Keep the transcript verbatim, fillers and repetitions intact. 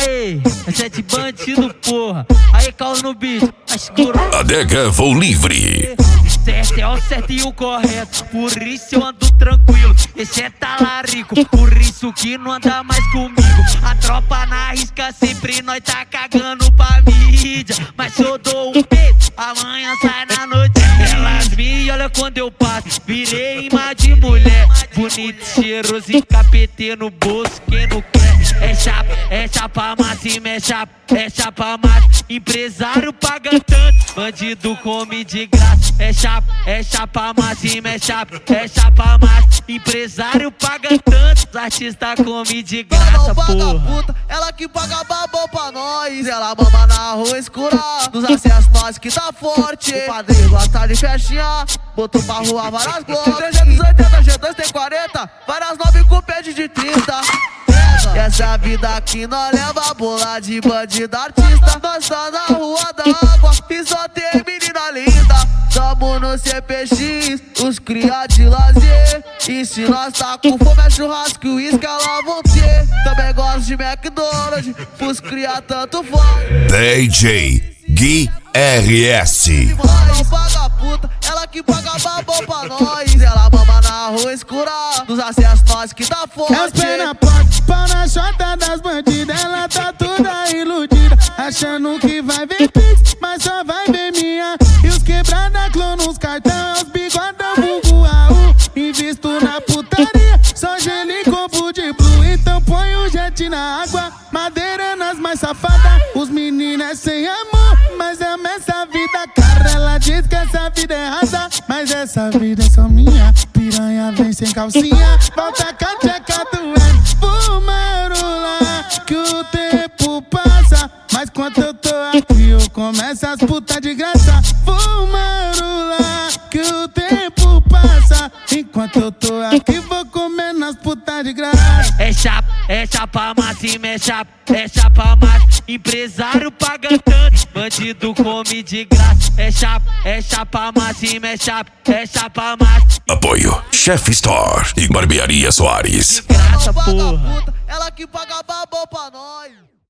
Aê, é sete bandido, porra. Aí, caos no beat, a escuro. A Deca foi livre. Certo é o certo e o correto, por isso eu ando tranquilo. Esse é talarico, por isso que não anda mais comigo. A tropa na risca sempre nós tá cagando pra mídia. Mas se eu dou um beijo, amanhã sai na noite. Elas me olham quando eu passo, virei imã de mulher. Bonito, cheiroso e capetê no bolso, quem não quer. É chapa, é chapa massa e é chapa, é chapa massa. Empresário paga tanto, bandido come de graça. É chapa, é chapa massa e é chapa, é chapa massa. Empresário paga tanto, artista come de graça, porra. Puta, ela que paga babão pra nós. Ela mama na rua escura, nos acessos nós que tá forte. O padrinho gosta de festinha, botou pra rua várias glocks. trezentos e oitenta, G dois tem quarenta, várias nove com pede de trinta. E essa vida aqui nós leva bola de bandido artista. Nós tá na rua d'água e só tem menina linda. Tamo no C P X, os cria de lazer. E se nós tá com fome é churrasco e uísque elas vão ter. Também gosto de McDonald's, pros cria tanto faz. D J Gui R S. Ela paga puta, ela que paga babão pra nós. Ela mama na rua escura, nos acessos nós que tá forte. É os pé na porta, pau na chota das bandidas. Ela tá toda iludida, achando que vai ver pix, mas só vai ver minha. E os quebrada clã nos cartão, os bigodão vulgo A U. Invisto na putaria, só gelo e combo de blue. Então põe o jet na água, madeira nas mais safadas. Os meninos é sem amor, mas ama essa vida cara. Ela diz que essa vida é rasa, mas essa vida é só minha. Piranha vem sem calcinha, volta com a tcheca doendo. Fumarola, que o tempo passa, mas quando eu tô aqui eu começo as putas de graça. Fumarola, que o tempo passa, enquanto eu tô aqui vou comer nas putas de graça. É chapa, é chapa massa e é chapa, é chapa massa. Empresário paga tanto, bandido come de graça. É chapa, é chapa massa e é chapa, é chapa massa. Apoio Chef Store e Barbearia Soares. Graça, Ela paga porra. puta, ela que paga babão pra nós.